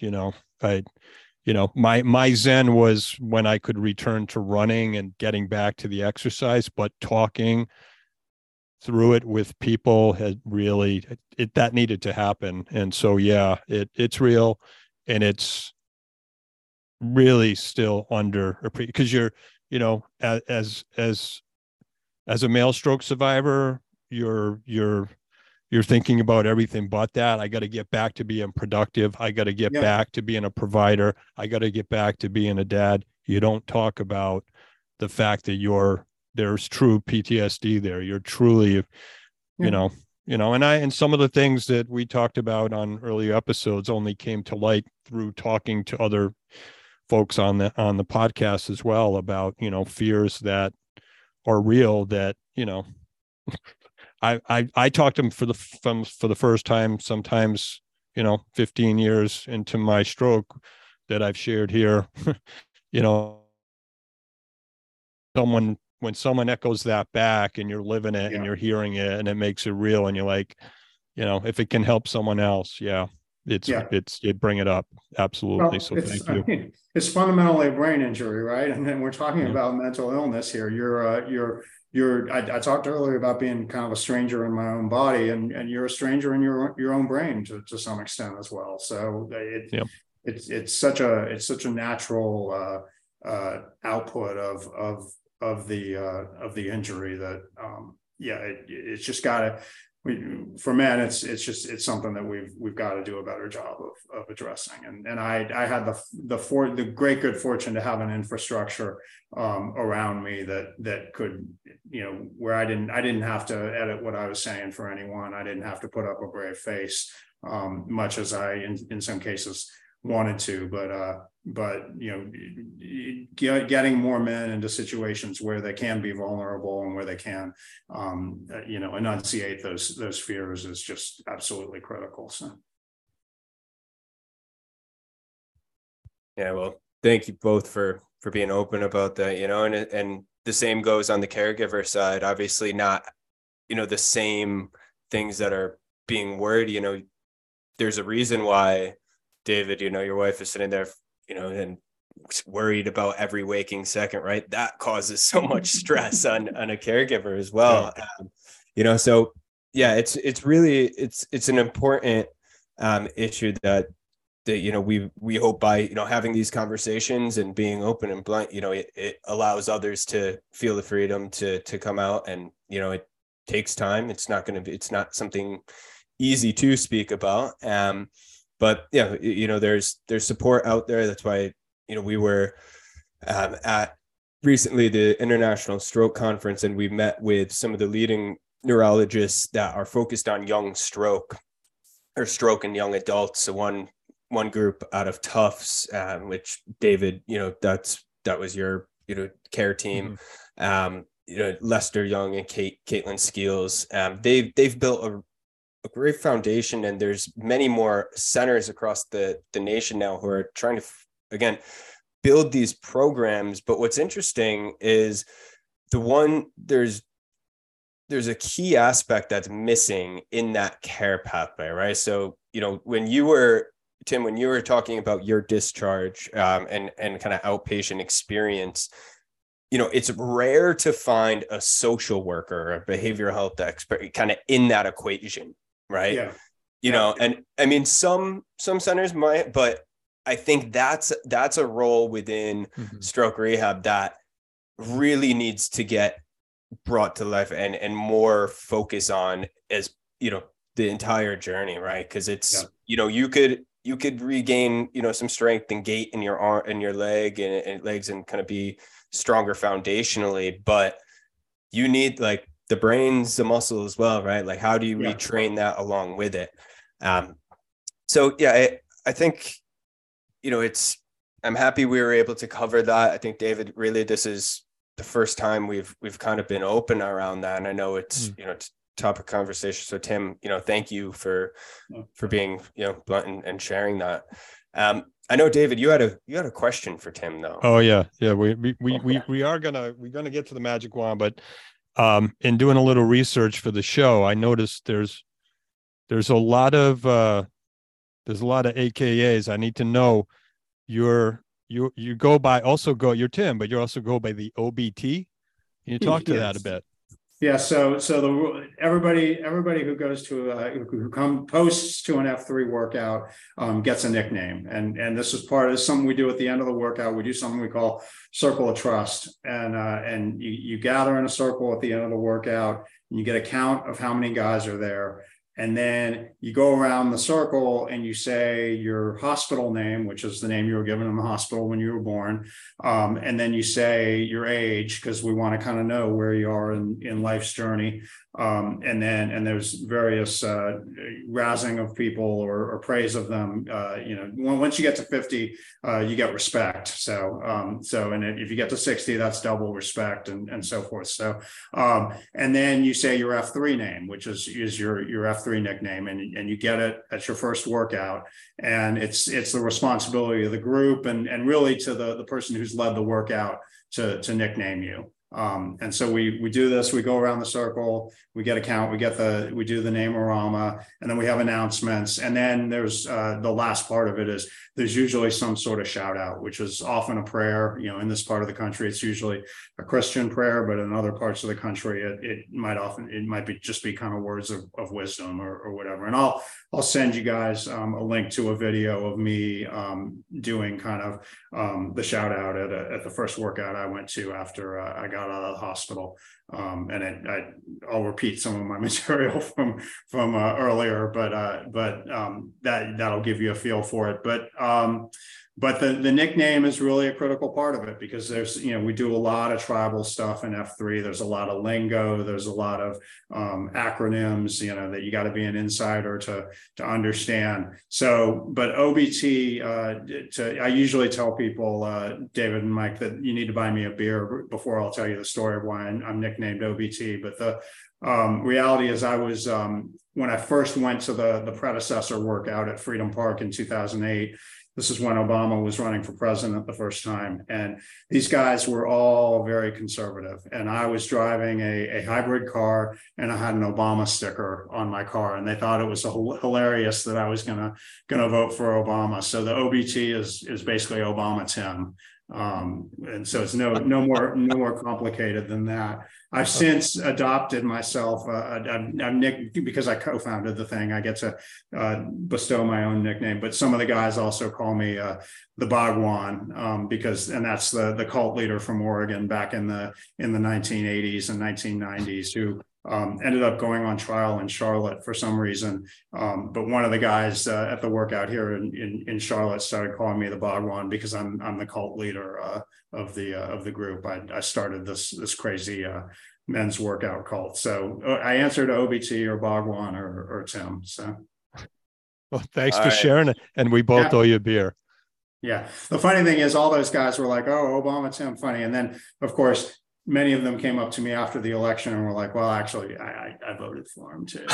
my Zen was when I could return to running and getting back to the exercise, but talking through it with people had really, that needed to happen. And so, yeah, it's real, and it's really still under, because you're, as a male stroke survivor, you're thinking about everything but that. I got to get back to being productive. I got to get back to being a provider. I got to get back to being a dad. You don't talk about the fact that there's true PTSD there. You're truly, and some of the things that we talked about on earlier episodes only came to light through talking to other folks on the podcast as well about, fears that are real that, I talked to them for the first time, sometimes, 15 years into my stroke that I've shared here, when someone echoes that back and you're living it and you're hearing it and it makes it real, and you're like, if it can help someone else, you bring it up. Absolutely. Well, So thank you. I mean, it's fundamentally a brain injury, right? And then we're talking about mental illness here. I talked earlier about being kind of a stranger in my own body, and you're a stranger in your own brain to some extent as well. So it's such a natural output of the injury that it's just gotta, for men, it's something that we've got to do a better job of addressing. And I had the great good fortune to have an infrastructure around me that could, where I didn't have to edit what I was saying for anyone. I didn't have to put up a brave face, much as I in some cases wanted to, but getting more men into situations where they can be vulnerable and where they can enunciate those fears is just absolutely critical. So yeah, well, thank you both for being open about that, and the same goes on the caregiver side. Obviously not the same things that are being worried. There's a reason why, David, your wife is sitting there, and worried about every waking second, right? That causes so much stress on a caregiver as well. So yeah, it's really, it's an important issue that we hope by, having these conversations and being open and blunt, it allows others to feel the freedom to come out, and, it takes time. It's not something easy to speak about. But yeah, there's support out there. That's why, we were at recently the International Stroke Conference, and we met with some of the leading neurologists that are focused on young stroke in young adults. So one group out of Tufts, which David, that was your, care team. Lester Young and Caitlin Skeels. They've built a great foundation, and there's many more centers across the nation now who are trying to again build these programs. But what's interesting is there's a key aspect that's missing in that care pathway, right? So when you were talking about your discharge and kind of outpatient experience, it's rare to find a social worker or a behavioral health expert kind of in that equation, right? And I mean, some centers might, but I think that's a role within stroke rehab that really needs to get brought to life and more focus on, as the entire journey, right? Because it's you could regain some strength and gait in your arm and your legs and kind of be stronger foundationally, but you need like the brain's the muscle as well, right? Like, how do you retrain that along with it? So yeah, I think, I'm happy we were able to cover that. I think, David, really, this is the first time we've kind of been open around that. And I know it's, it's a topic of conversation. So Tim, thank you for being, blunt and sharing that. I know, David, you had a question for Tim though. Oh yeah. Yeah. We're gonna get to the magic wand, but in doing a little research for the show, I noticed there's a lot of AKAs. I need to know you go by, you're Tim, but you also go by the OBT. Can you talk to that a bit? Yeah, so everybody who goes to who posts to an F3 workout gets a nickname, and this is something we do at the end of the workout. We do something we call Circle of Trust, and you gather in a circle at the end of the workout, and you get a count of how many guys are there. And then you go around the circle and you say your hospital name, which is the name you were given in the hospital when you were born. And then you say your age, because we want to kind of know where you are in life's journey. And there's various razzing of people or praise of them. Once you get to 50, you get respect. And if you get to 60, that's double respect and so forth. So, and then you say your F3 name, which is your F3 nickname, and you get it at your first workout. And it's the responsibility of the group and really to the person who's led the workout to nickname you. And so we do this, we go around the circle, we get a count, we do the name-orama, and then we have announcements. And then there's the last part of it is there's usually some sort of shout out, which is often a prayer. In this part of the country, it's usually a Christian prayer, but in other parts of the country, it might just be kind of words of wisdom or whatever. And I'll send you guys a link to a video of me doing kind of the shout out at the first workout I went to after I got out of the hospital. And I'll repeat some of my material from earlier, but that'll give you a feel for it. But the nickname is really a critical part of it, because there's, we do a lot of tribal stuff in F3. There's a lot of lingo. There's a lot of acronyms, that you got to be an insider to understand. So, but OBT, I usually tell people, David and Mike, that you need to buy me a beer before I'll tell you the story of why I'm nicknamed OBT. But the reality is I was, when I first went to the predecessor workout at Freedom Park in 2008, this is when Obama was running for president the first time. And these guys were all very conservative. And I was driving a hybrid car, and I had an Obama sticker on my car. And they thought it was hilarious that I was gonna vote for Obama. So the OBT is basically Obama Tim. And so it's no more complicated than that. I've since adopted myself. I'm Nick, because I co-founded the thing. I get to bestow my own nickname, but some of the guys also call me the Bhagwan, and that's the cult leader from Oregon back in the 1980s and 1990s who ended up going on trial in Charlotte for some reason. But one of the guys at the workout here in Charlotte started calling me the Bhagwan because I'm the cult leader of the group. I started this crazy men's workout cult. So I answered OBT or Bhagwan or Tim. So, well, thanks for sharing it, and we both owe you a beer. Yeah, the funny thing is, all those guys were like, "Oh, Obama Tim, funny," and then of course, many of them came up to me after the election and were like, "Well, actually, I voted for him too."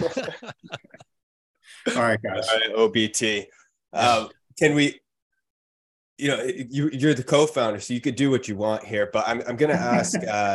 All right, guys. All right, OBT. Can we? You're the co-founder, so you could do what you want here. But I'm going to ask.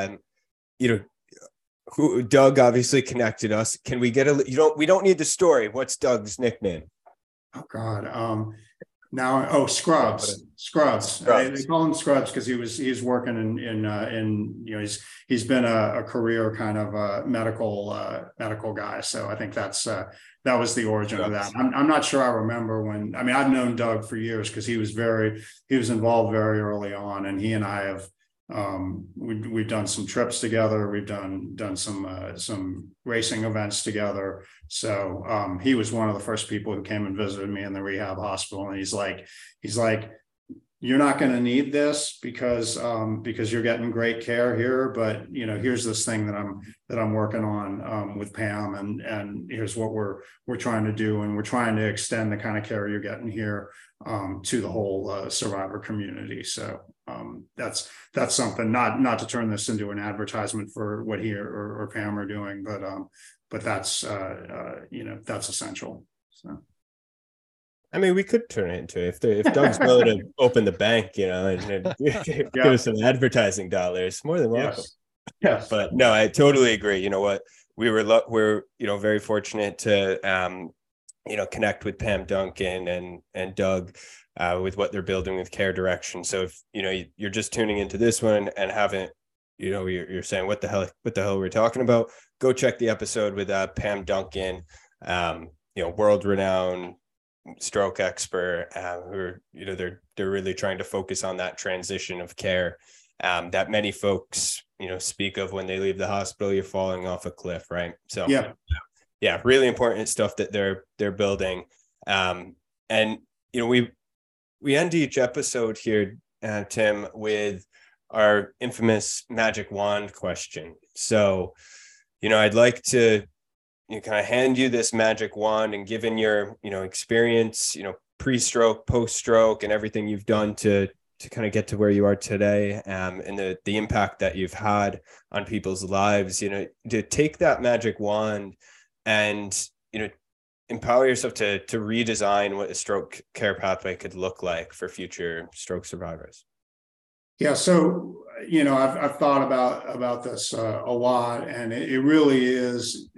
Who Doug obviously connected us. Can we get we don't need the story. What's Doug's nickname? Oh God. Scrubs. They call him Scrubs because he's working in he's been a career kind of medical guy. So I think that was the origin of that. I'm not sure I remember when. I mean, I've known Doug for years because he was involved very early on, and he and I have we've done some trips together. We've done some racing events together. So he was one of the first people who came and visited me in the rehab hospital, and he's like, you're not going to need this because you're getting great care here, but here's this thing that I'm working on with Pam, and here's what we're trying to do, and we're trying to extend the kind of care you're getting here to the whole survivor community. So that's something, not to turn this into an advertisement for what he or Pam are doing, but that's that's essential. So. I mean, we could turn it into if Doug's willing to open the bank, and give us some advertising dollars. More than welcome. Yeah, but no, I totally agree. You know what? We're very fortunate to connect with Pam Duncan and Doug with what they're building with Care Direction. So if you're just tuning into this one and haven't, you're saying what the hell we're talking about, go check the episode with Pam Duncan, world renowned stroke expert, who are, they're really trying to focus on that transition of care that many folks speak of when they leave the hospital. You're falling off a cliff, right? So yeah, really important stuff that they're building. And we end each episode here, Tim, with our infamous magic wand question. So I'd like to kind of hand you this magic wand, and given your experience, pre-stroke, post-stroke, and everything you've done to kind of get to where you are today, and the impact that you've had on people's lives, to take that magic wand and empower yourself to redesign what a stroke care pathway could look like for future stroke survivors. Yeah, so I've thought about this a lot, and it really is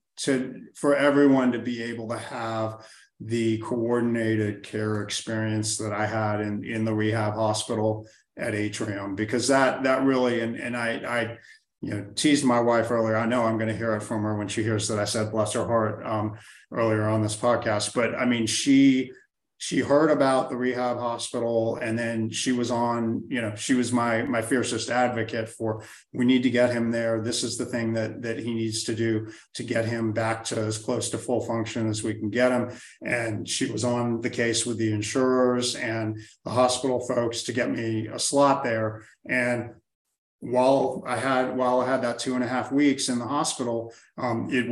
for everyone to be able to have the coordinated care experience that I had in the rehab hospital at Atrium, because that really, and I teased my wife earlier. I know I'm going to hear it from her when she hears that I said bless her heart earlier on this podcast, but I mean, she heard about the rehab hospital, and then she was she was my fiercest advocate for, we need to get him there. This is the thing that he needs to do to get him back to as close to full function as we can get him. And she was on the case with the insurers and the hospital folks to get me a slot there. And while I had that 2.5 weeks in the hospital, it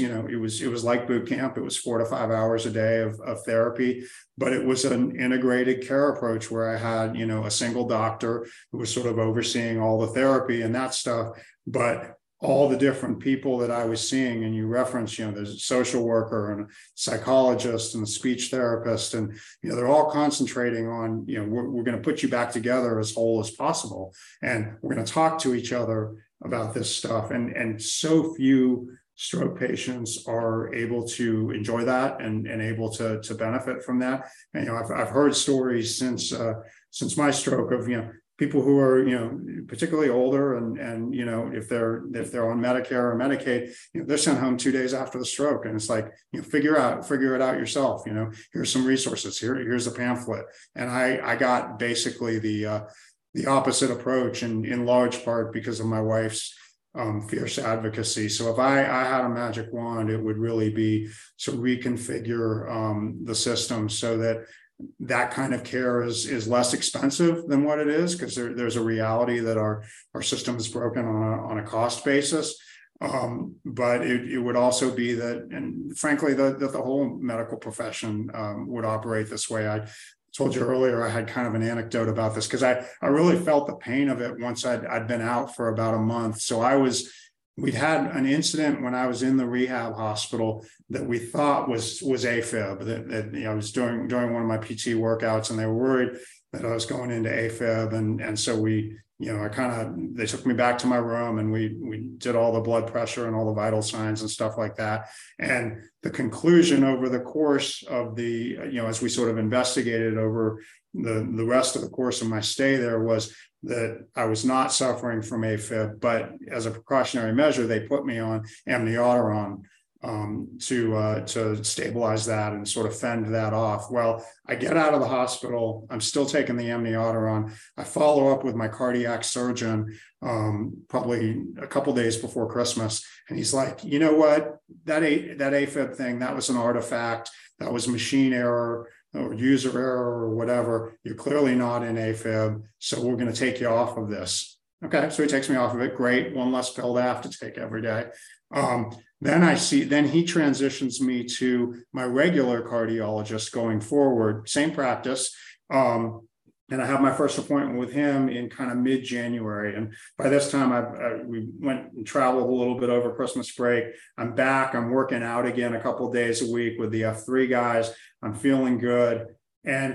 was like boot camp. It was 4 to 5 hours a day of therapy, but it was an integrated care approach where I had, a single doctor who was sort of overseeing all the therapy and that stuff. But all the different people that I was seeing, and you referenced, there's a social worker and a psychologist and a speech therapist, and, they're all concentrating on, we're going to put you back together as whole as possible. And we're going to talk to each other about this stuff. And so few stroke patients are able to enjoy that and able to benefit from that. And, I've heard stories since my stroke of, people who are, particularly older and if they're on Medicare or Medicaid, they're sent home 2 days after the stroke. And it's like, figure it out yourself. Here's some resources. Here's a pamphlet. And I got basically the opposite approach, and in large part because of my wife's fierce advocacy. So if I had a magic wand, it would really be to reconfigure the system so that kind of care is less expensive than what it is, because there's a reality that our system is broken on a cost basis. But it would also be that, and frankly, that the whole medical profession would operate this way. I told you earlier, I had kind of an anecdote about this, because I really felt the pain of it once I'd been out for about a month. So we'd had an incident when I was in the rehab hospital that we thought was AFib, that I was doing one of my PT workouts, and they were worried that I was going into AFib. And so they took me back to my room, and we did all the blood pressure and all the vital signs and stuff like that. And the conclusion over the course of as we sort of investigated over the rest of the course of my stay there, was that I was not suffering from AFib, but as a precautionary measure, they put me on amnioteron to stabilize that and sort of fend that off. Well, I get out of the hospital. I'm still taking the amnioteron. I follow up with my cardiac surgeon probably a couple days before Christmas, and he's like, you know what, that AFib thing, that was an artifact. That was machine error or user error or whatever. You're clearly not in AFib, so we're going to take you off of this. Okay, so he takes me off of it. Great, one less pill to have to take every day. Then he transitions me to my regular cardiologist going forward, same practice. And I have my first appointment with him in kind of mid-January. And by this time, we went and traveled a little bit over Christmas break. I'm back. I'm working out again a couple of days a week with the F3 guys. I'm feeling good. And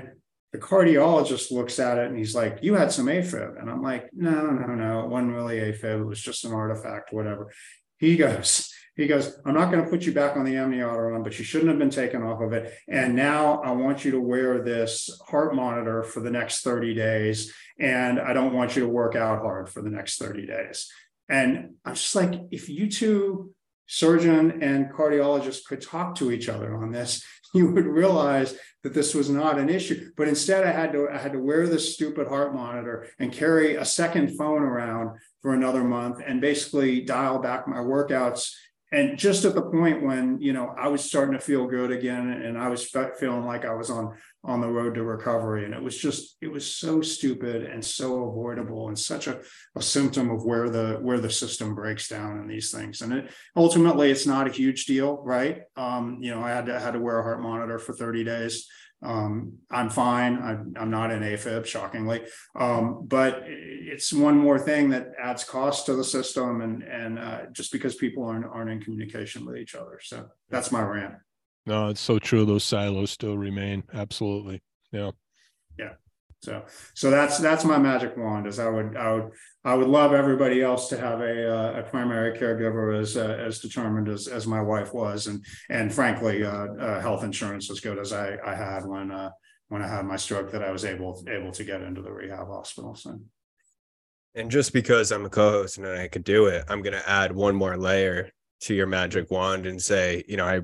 The cardiologist looks at it and he's like, you had some AFib. And I'm like, no, it wasn't really AFib. It was just an artifact, whatever. He goes, I'm not going to put you back on the amniotic, but you shouldn't have been taken off of it. And now I want you to wear this heart monitor for the next 30 days. And I don't want you to work out hard for the next 30 days. And I'm just like, if you two, surgeon and cardiologist, could talk to each other on this, you would realize that this was not an issue. But instead, I had to wear this stupid heart monitor and carry a second phone around for another month and basically dial back my workouts. And just at the point when, I was starting to feel good again, and I was feeling like I was on the road to recovery. And it was so stupid and so avoidable, and such a symptom of where the system breaks down in these things. And ultimately, it's not a huge deal, right? I had to wear a heart monitor for 30 days. I'm fine. I'm not in AFib, shockingly. But it's one more thing that adds cost to the system, and just because people aren't in communication with each other. So that's my rant. No, it's so true. Those silos still remain. Absolutely. Yeah. Yeah. So that's my magic wand. Is I would love everybody else to have a primary caregiver as determined as my wife was, and frankly, health insurance as good as I had when I had my stroke, that I was able to get into the rehab hospital. So. And just because I'm a co-host and I could do it, I'm going to add one more layer to your magic wand and say,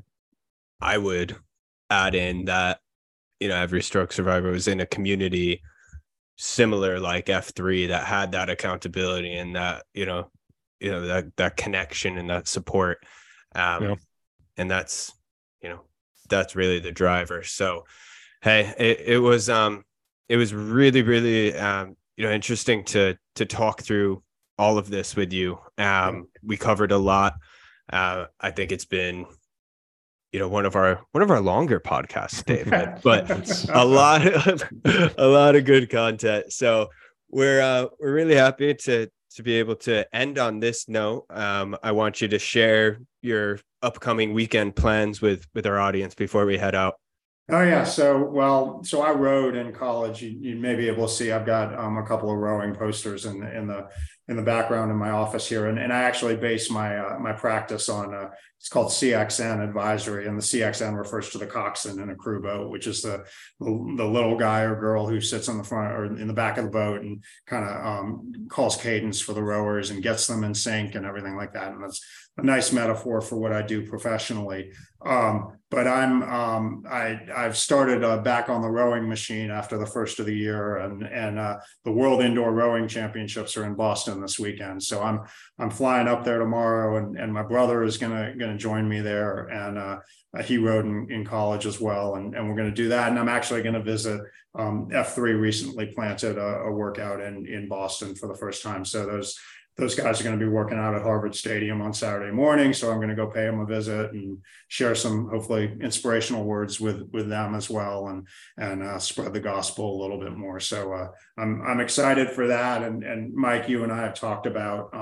I would add in that, every stroke survivor was in a community similar like F3 that had that accountability and that, that connection and that support. And that's really the driver. So, hey, it was really, really, interesting to talk through all of this with you. We covered a lot. I think it's been, one of our longer podcasts, David, but a lot of good content. So we're really happy to be able to end on this note. I want you to share your upcoming weekend plans with our audience before we head out. Oh yeah. So I rowed in college. You may be able to see, I've got a couple of rowing posters in the background in my office here. And I actually base my practice on, it's called CXN advisory. And the CXN refers to the coxswain in a crew boat, which is the little guy or girl who sits on the front or in the back of the boat and kind of calls cadence for the rowers and gets them in sync and everything like that. And that's a nice metaphor for what I do professionally. But I've started back on the rowing machine after the first of the year, and the World Indoor Rowing Championships are in Boston this weekend. So I'm flying up there tomorrow, and my brother is gonna join me there, and he rowed in college as well, and we're gonna do that. And I'm actually gonna visit F3 recently planted a workout in Boston for the first time. So those guys are going to be working out at Harvard Stadium on Saturday morning. So I'm going to go pay them a visit and share some hopefully inspirational words with them as well, and spread the gospel a little bit more. So I'm excited for that. And Mike, you and I have talked about,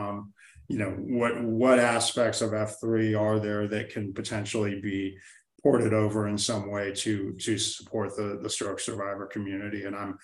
what aspects of F3 are there that can potentially be ported over in some way to support the stroke survivor community. And I'm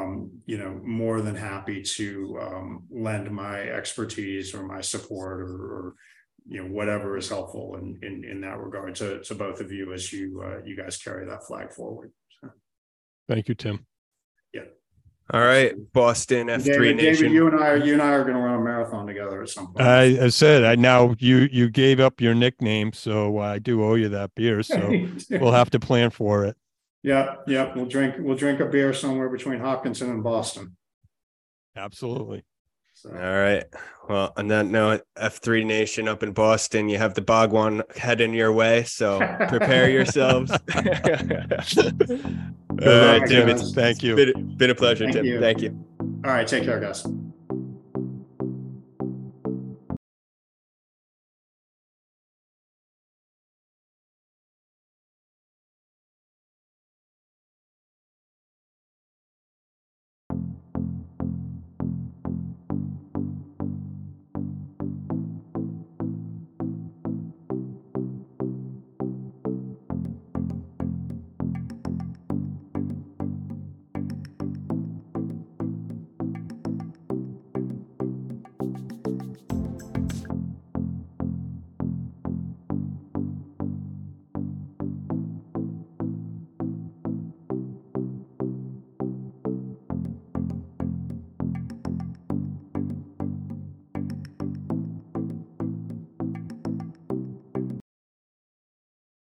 more than happy to lend my expertise or my support or whatever is helpful in that regard to both of you as you guys carry that flag forward. So. Thank you, Tim. Yeah. All right, Boston F3 David, Nation. you and I are going to run a marathon together at some point. I said, now you gave up your nickname, so I do owe you that beer. So we'll have to plan for it. Yeah. We'll drink a beer somewhere between Hopkinton and Boston. Absolutely. So. All right. Well, on that note, F3 Nation up in Boston, you have the Bhagwan heading your way, so prepare yourselves. All right, Tim. Thank you. Been a pleasure, Tim. Thank you. All right. Take care, guys.